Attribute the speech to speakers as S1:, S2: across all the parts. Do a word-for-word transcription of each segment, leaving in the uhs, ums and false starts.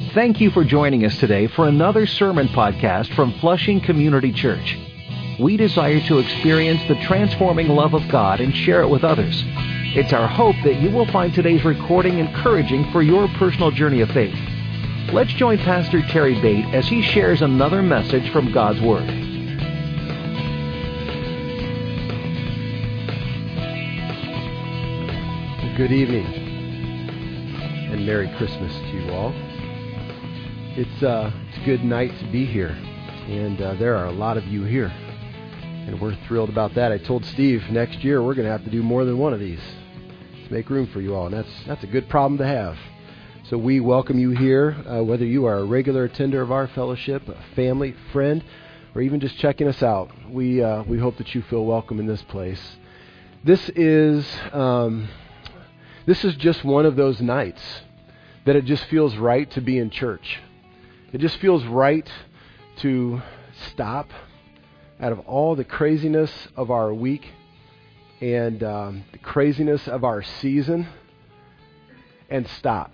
S1: Thank you for joining us today for another sermon podcast from Flushing Community Church. We desire to experience the transforming love of God and share it with others. It's our hope that you will find today's recording encouraging for your personal journey of faith. Let's join Pastor Terry Bate as he shares another message from God's Word.
S2: Good evening and Merry Christmas to you all. It's, uh, it's a good night to be here, and uh, there are a lot of you here, and we're thrilled about that. I told Steve next year we're going to have to do more than one of these to make room for you all, and that's that's a good problem to have. So we welcome you here, uh, whether you are a regular attender of our fellowship, a family, friend, or even just checking us out. We uh, we hope that you feel welcome in this place. This is um, this is just one of those nights that it just feels right to be in church. It just feels right to stop out of all the craziness of our week and um, the craziness of our season and stop.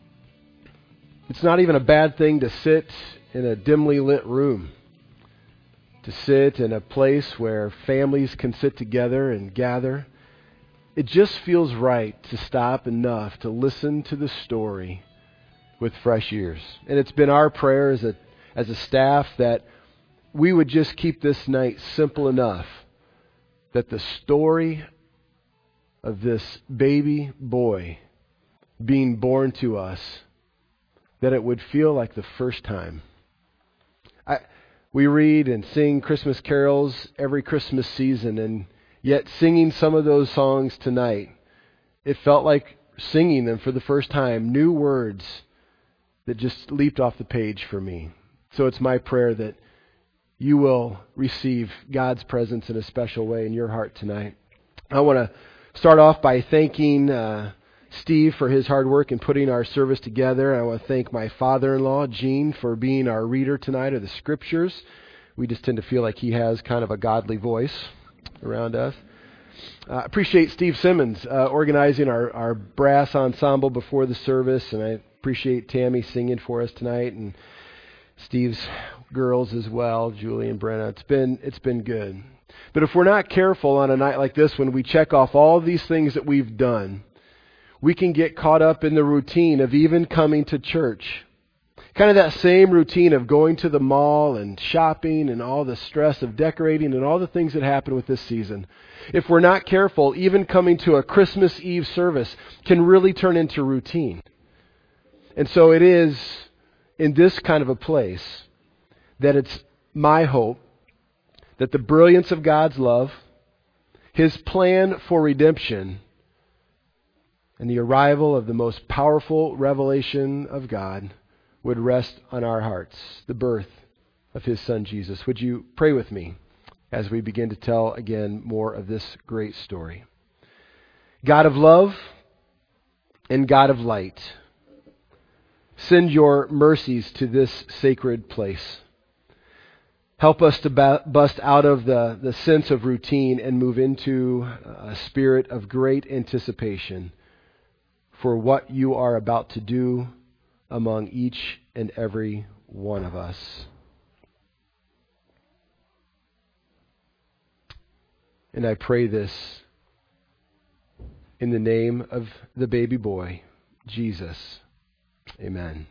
S2: It's not even a bad thing to sit in a dimly lit room, to sit in a place where families can sit together and gather. It just feels right to stop enough to listen to the story with fresh ears. And it's been our prayer as a as a staff that we would just keep this night simple enough that the story of this baby boy being born to us, that it would feel like the first time. I, we read and sing Christmas carols every Christmas season, and yet singing some of those songs tonight, it felt like singing them for the first time, new words that just leaped off the page for me. So it's my prayer that you will receive God's presence in a special way in your heart tonight. I want to start off by thanking uh, Steve for his hard work in putting our service together. I want to thank my father-in-law, Gene, for being our reader tonight of the Scriptures. We just tend to feel like he has kind of a godly voice around us. I uh, appreciate Steve Simmons uh, organizing our, our brass ensemble before the service, and I appreciate Tammy singing for us tonight, and Steve's girls as well, Julie and Brenna. It's been it's been good. But if we're not careful on a night like this, when we check off all these things that we've done, we can get caught up in the routine of even coming to church. Kind of that same routine of going to the mall and shopping and all the stress of decorating and all the things that happen with this season. If we're not careful, even coming to a Christmas Eve service can really turn into routine. And so it is in this kind of a place that it's my hope that the brilliance of God's love, His plan for redemption, and the arrival of the most powerful revelation of God would rest on our hearts, the birth of His Son Jesus. Would you pray with me as we begin to tell again more of this great story? God of love and God of light, send your mercies to this sacred place. Help us to ba- bust out of the, the sense of routine and move into a spirit of great anticipation for what you are about to do among each and every one of us. And I pray this in the name of the baby boy, Jesus. Amen.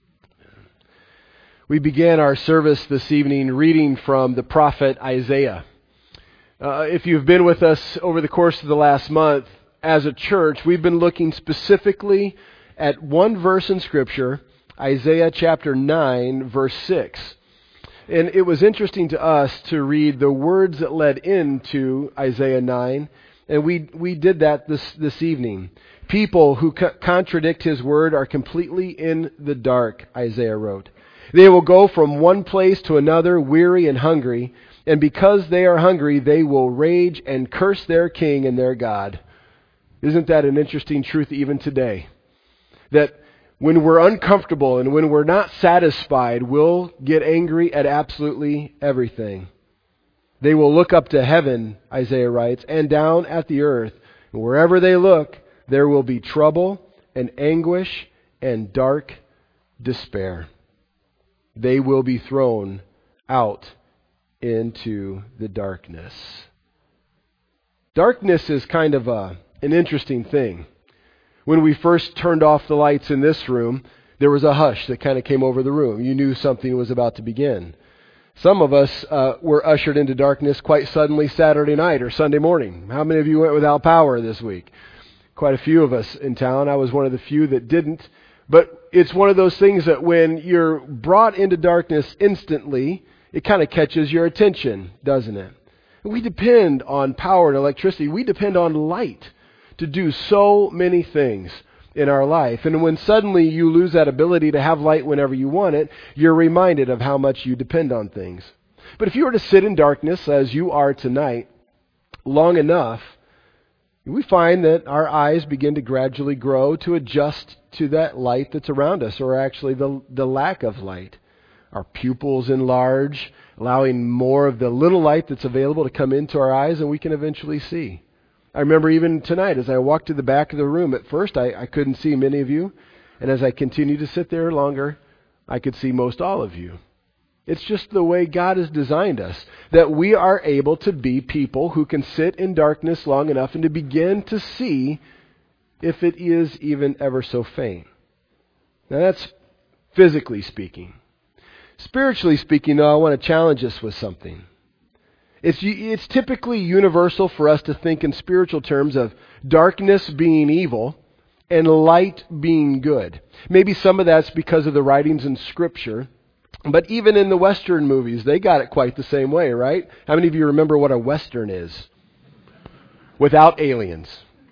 S2: We began our service this evening reading from the prophet Isaiah. Uh, if you've been with us over the course of the last month, as a church, we've been looking specifically at one verse in Scripture, Isaiah chapter nine, verse six. And it was interesting to us to read the words that led into Isaiah nine, and we we did that this, this evening. People who co- contradict His word are completely in the dark, Isaiah wrote. They will go from one place to another, weary and hungry, and because they are hungry, they will rage and curse their king and their God. Isn't that an interesting truth even today? That when we're uncomfortable and when we're not satisfied, we'll get angry at absolutely everything. They will look up to heaven, Isaiah writes, and down at the earth. And wherever they look, there will be trouble and anguish and dark despair. They will be thrown out into the darkness. Darkness is kind of a, an interesting thing. When we first turned off the lights in this room, there was a hush that kind of came over the room. You knew something was about to begin. Some of us uh, were ushered into darkness quite suddenly Saturday night or Sunday morning. How many of you went without power this week? Quite a few of us in town. I was one of the few that didn't. But it's one of those things that when you're brought into darkness instantly, it kind of catches your attention, doesn't it? We depend on power and electricity. We depend on light to do so many things in our life. And when suddenly you lose that ability to have light whenever you want it, you're reminded of how much you depend on things. But if you were to sit in darkness as you are tonight long enough, we find that our eyes begin to gradually grow to adjust to that light that's around us, or actually the, the lack of light. Our pupils enlarge, allowing more of the little light that's available to come into our eyes, and we can eventually see. I remember even tonight, as I walked to the back of the room, at first I, I couldn't see many of you, and as I continued to sit there longer, I could see most all of you. It's just the way God has designed us, that we are able to be people who can sit in darkness long enough and to begin to see if it is even ever so faint. Now that's physically speaking. Spiritually speaking, though, I want to challenge us with something. It's, it's typically universal for us to think in spiritual terms of darkness being evil and light being good. Maybe some of that's because of the writings in Scripture. But even in the Western movies, they got it quite the same way, right? How many of you remember what a Western is? Without aliens.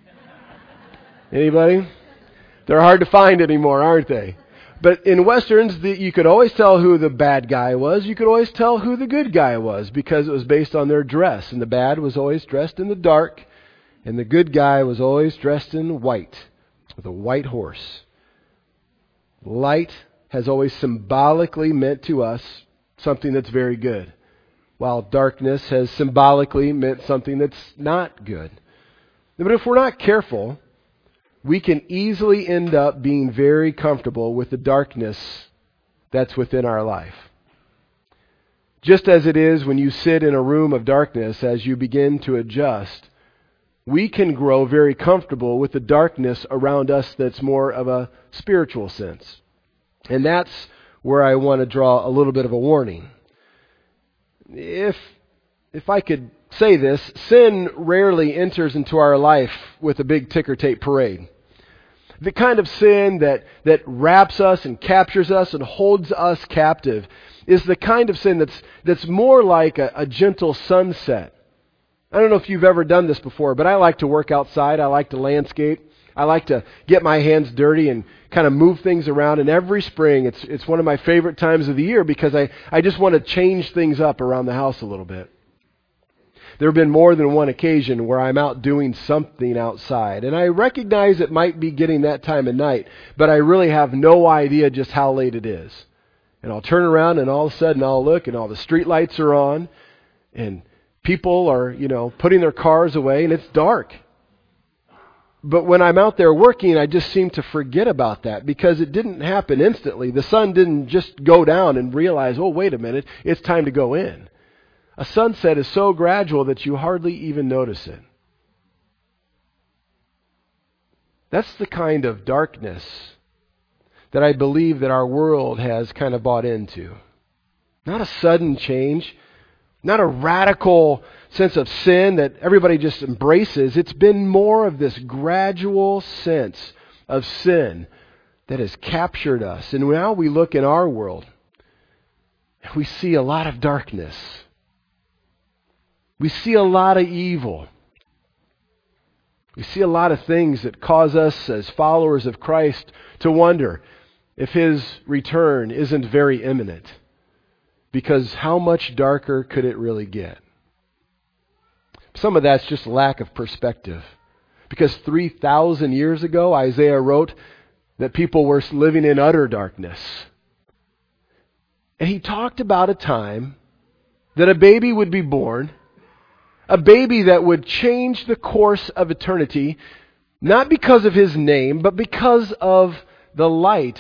S2: Anybody? They're hard to find anymore, aren't they? But in Westerns, the, you could always tell who the bad guy was. You could always tell who the good guy was because it was based on their dress. And the bad was always dressed in the dark, and the good guy was always dressed in white, with a white horse. Light has always symbolically meant to us something that's very good, while darkness has symbolically meant something that's not good. But if we're not careful, we can easily end up being very comfortable with the darkness that's within our life. Just as it is when you sit in a room of darkness, as you begin to adjust, we can grow very comfortable with the darkness around us that's more of a spiritual sense. And that's where I want to draw a little bit of a warning. If, if I could say this, sin rarely enters into our life with a big ticker tape parade. The kind of sin that, that wraps us and captures us and holds us captive is the kind of sin that's, that's more like a, a gentle sunset. I don't know if you've ever done this before, but I like to work outside. I like to landscape. I like to get my hands dirty and kind of move things around. And every spring, it's it's one of my favorite times of the year because I, I just want to change things up around the house a little bit. There have been more than one occasion where I'm out doing something outside. And I recognize it might be getting that time of night, but I really have no idea just how late it is. And I'll turn around and all of a sudden I'll look and all the street lights are on and people are, you know, putting their cars away and it's dark. But when I'm out there working, I just seem to forget about that because it didn't happen instantly. The sun didn't just go down and realize, oh, wait a minute, it's time to go in. A sunset is so gradual that you hardly even notice it. That's the kind of darkness that I believe that our world has kind of bought into. Not a sudden change, not a radical sense of sin that everybody just embraces. It's been more of this gradual sense of sin that has captured us. And now we look in our world and we see a lot of darkness. We see a lot of evil. We see a lot of things that cause us as followers of Christ to wonder if His return isn't very imminent. Because how much darker could it really get? Some of that's just lack of perspective. Because three thousand years ago, Isaiah wrote that people were living in utter darkness. And he talked about a time that a baby would be born, a baby that would change the course of eternity, not because of his name, but because of the light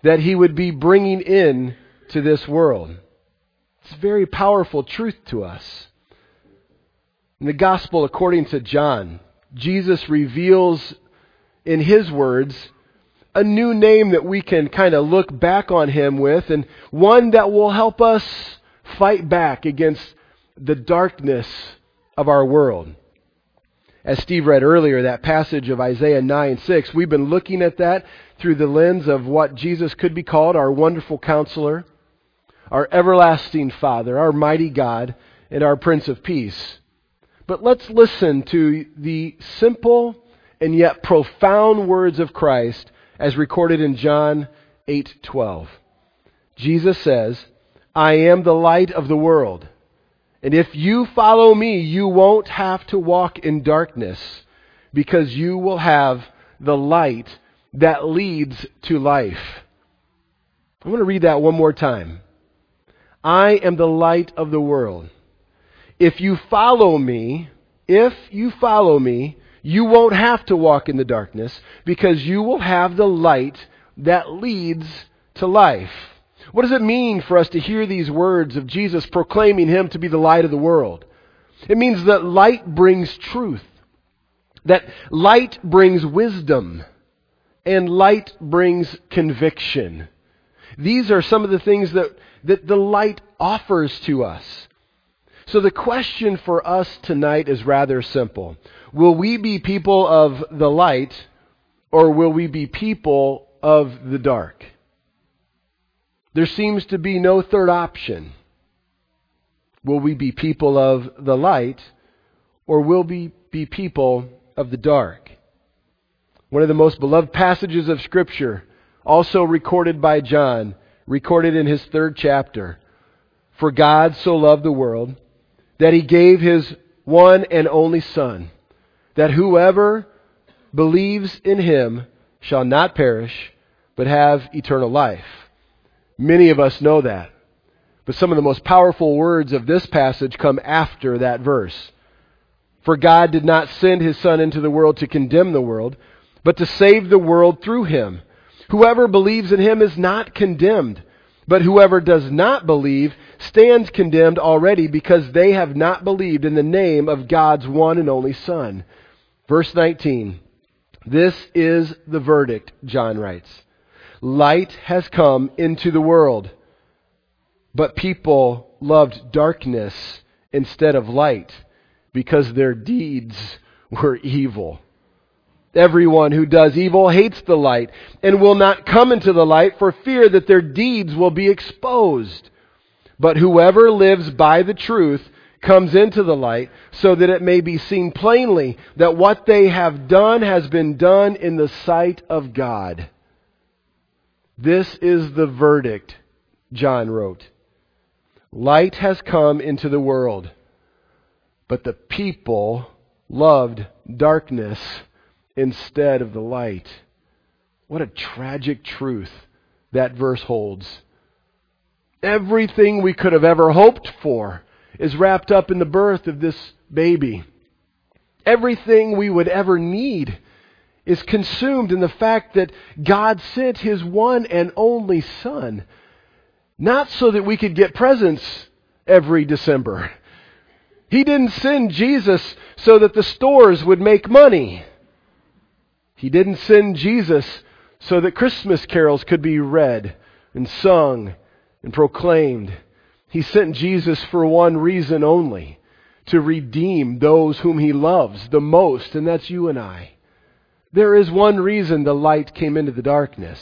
S2: that He would be bringing in to this world. It's a very powerful truth to us. In the Gospel according to John, Jesus reveals in His words a new name that we can kind of look back on Him with, and one that will help us fight back against the darkness of our world. As Steve read earlier, that passage of Isaiah nine six, we've been looking at that through the lens of what Jesus could be called, our wonderful counselor, our everlasting Father, our mighty God, and our Prince of Peace. But let's listen to the simple and yet profound words of Christ as recorded in John eight twelve. Jesus says, "I am the light of the world. And if you follow me, you won't have to walk in darkness, because you will have the light that leads to life." I want to read that one more time. I am the light of the world. If you follow me, if you follow me, you won't have to walk in the darkness, because you will have the light that leads to life. What does it mean for us to hear these words of Jesus proclaiming Him to be the light of the world? It means that light brings truth, that light brings wisdom, and light brings conviction. These are some of the things that, that the light offers to us. So the question for us tonight is rather simple. Will we be people of the light, or will we be people of the dark? There seems to be no third option. Will we be people of the light, or will we be people of the dark? One of the most beloved passages of Scripture, also recorded by John, recorded in his third chapter. For God so loved the world that He gave His one and only Son, that whoever believes in Him shall not perish, but have eternal life. Many of us know that. But some of the most powerful words of this passage come after that verse. For God did not send His Son into the world to condemn the world, but to save the world through Him. Whoever believes in Him is not condemned, but whoever does not believe stands condemned already, because they have not believed in the name of God's one and only Son. Verse nineteen. This is the verdict, John writes. Light has come into the world, but people loved darkness instead of light, because their deeds were evil. Everyone who does evil hates the light and will not come into the light for fear that their deeds will be exposed. But whoever lives by the truth comes into the light, so that it may be seen plainly that what they have done has been done in the sight of God. This is the verdict, John wrote. Light has come into the world, but the people loved darkness instead of the light. What a tragic truth that verse holds. Everything we could have ever hoped for is wrapped up in the birth of this baby. Everything we would ever need is consumed in the fact that God sent His one and only Son, not so that we could get presents every December. He didn't send Jesus so that the stores would make money. He didn't send Jesus so that Christmas carols could be read and sung and proclaimed. He sent Jesus for one reason only, to redeem those whom He loves the most, and that's you and I. There is one reason the light came into the darkness: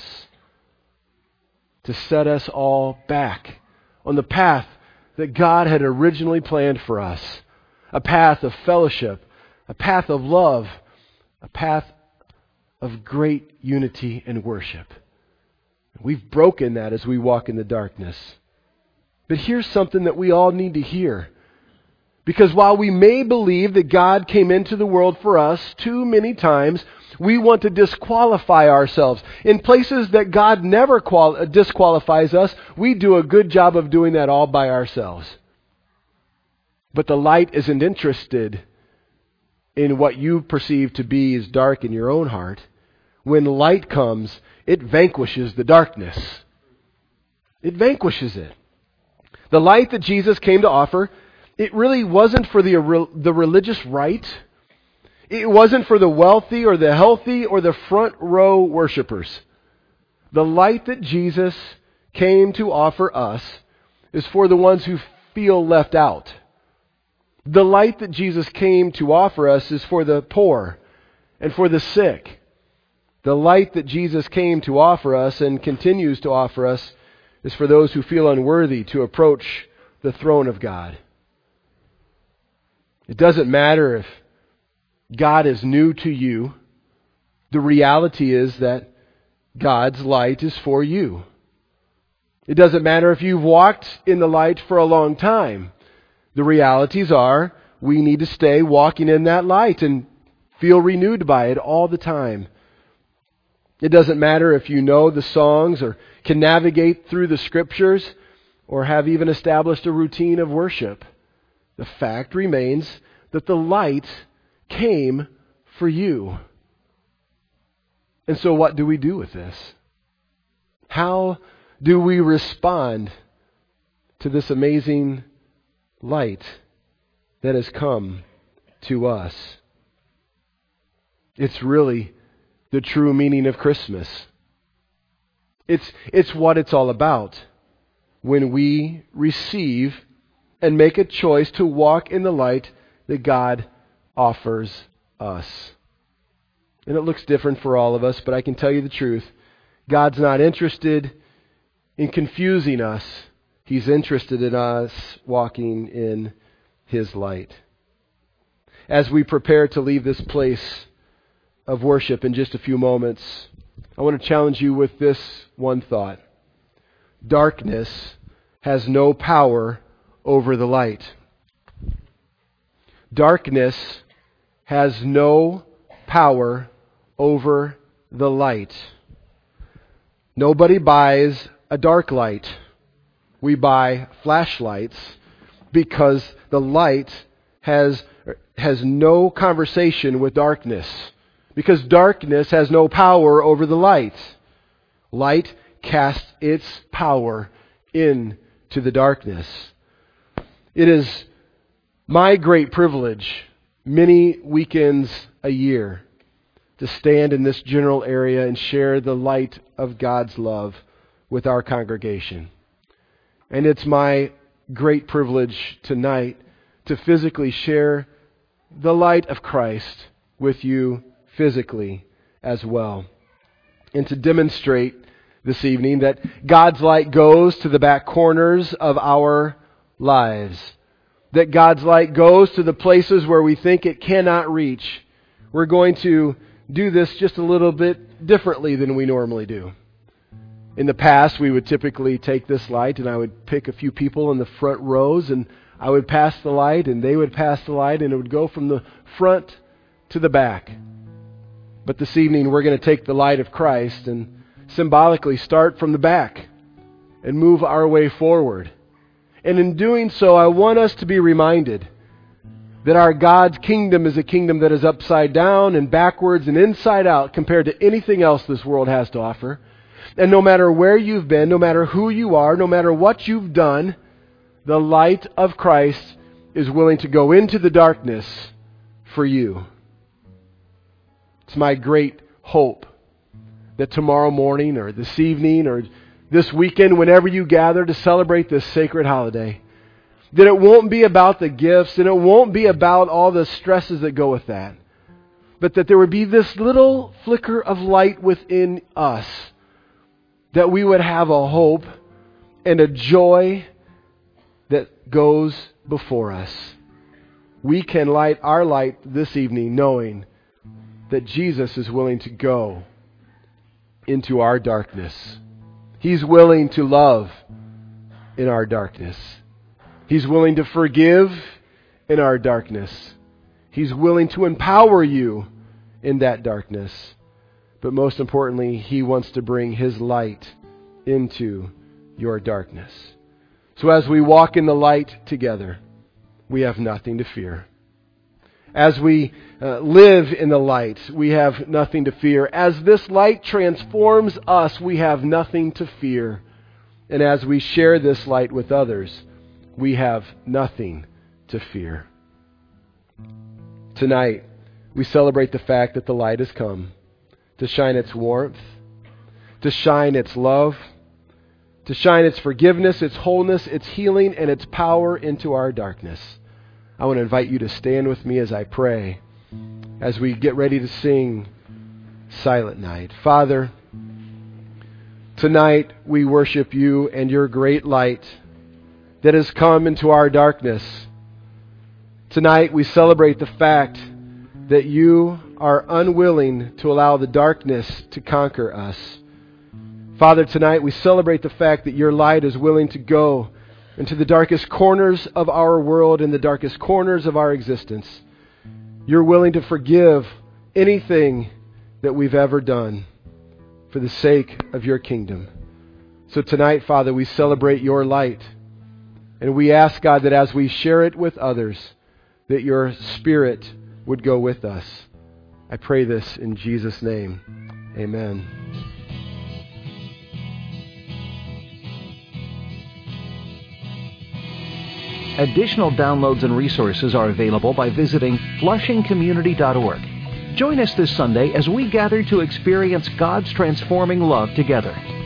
S2: to set us all back on the path that God had originally planned for us. A path of fellowship, a path of love, a path of great unity and worship. We've broken that as we walk in the darkness. But here's something that we all need to hear. Because while we may believe that God came into the world for us too many times, we want to disqualify ourselves. In places that God never quali- disqualifies us, we do a good job of doing that all by ourselves. But the light isn't interested in what you perceive to be as dark in your own heart. when light comes, it vanquishes the darkness. It vanquishes it. The light that Jesus came to offer, it really wasn't for the, the religious right. It wasn't for the wealthy or the healthy or the front row worshipers. The light that Jesus came to offer us is for the ones who feel left out. The light that Jesus came to offer us is for the poor and for the sick. The light that Jesus came to offer us and continues to offer us is for those who feel unworthy to approach the throne of God. It doesn't matter if God is new to you. The reality is that God's light is for you. It doesn't matter if you've walked in the light for a long time. The realities are we need to stay walking in that light and feel renewed by it all the time. It doesn't matter if you know the songs or can navigate through the Scriptures or have even established a routine of worship. The fact remains that the light came for you. And so what do we do with this? How do we respond to this amazing light that has come to us? It's really the true meaning of Christmas. It's, it's what it's all about when we receive and make a choice to walk in the light that God offers us. And it looks different for all of us, but I can tell you the truth. God's not interested in confusing us. He's interested in us walking in His light. As we prepare to leave this place of worship in just a few moments, I want to challenge you with this one thought. Darkness has no power over the light. Darkness has no power over the light. Nobody buys a dark light. We buy flashlights because the light has, has no conversation with darkness. Because darkness has no power over the light. Light casts its power into the darkness. It is my great privilege, many weekends a year, to stand in this general area and share the light of God's love with our congregation. And it's my great privilege tonight to physically share the light of Christ with you physically as well. And to demonstrate this evening that God's light goes to the back corners of our lives. That God's light goes to the places where we think it cannot reach. We're going to do this just a little bit differently than we normally do. In the past, we would typically take this light and I would pick a few people in the front rows and I would pass the light and they would pass the light and it would go from the front to the back. But this evening, we're going to take the light of Christ and symbolically start from the back and move our way forward. And in doing so, I want us to be reminded that our God's kingdom is a kingdom that is upside down and backwards and inside out compared to anything else this world has to offer. And no matter where you've been, no matter who you are, no matter what you've done, the light of Christ is willing to go into the darkness for you. It's my great hope that tomorrow morning or this evening or this weekend, whenever you gather to celebrate this sacred holiday, that it won't be about the gifts and it won't be about all the stresses that go with that, but that there would be this little flicker of light within us, that we would have a hope and a joy that goes before us. We can light our light this evening knowing that Jesus is willing to go into our darkness. He's willing to love in our darkness. He's willing to forgive in our darkness. He's willing to empower you in that darkness. But most importantly, He wants to bring His light into your darkness. So as we walk in the light together, we have nothing to fear. As we uh, live in the light, we have nothing to fear. As this light transforms us, we have nothing to fear. And as we share this light with others, we have nothing to fear. Tonight, we celebrate the fact that the light has come to shine its warmth, to shine its love, to shine its forgiveness, its wholeness, its healing, and its power into our darkness. I want to invite you to stand with me as I pray, as we get ready to sing Silent Night. Father, tonight we worship you and your great light that has come into our darkness. Tonight we celebrate the fact that you are unwilling to allow the darkness to conquer us. Father, tonight we celebrate the fact that your light is willing to go into the darkest corners of our world, in the darkest corners of our existence. You're willing to forgive anything that we've ever done for the sake of your kingdom. So tonight, Father, we celebrate your light. And we ask, God, that as we share it with others, that your Spirit would go with us. I pray this in Jesus' name. Amen.
S1: Additional downloads and resources are available by visiting flushing community dot org. Join us this Sunday as we gather to experience God's transforming love together.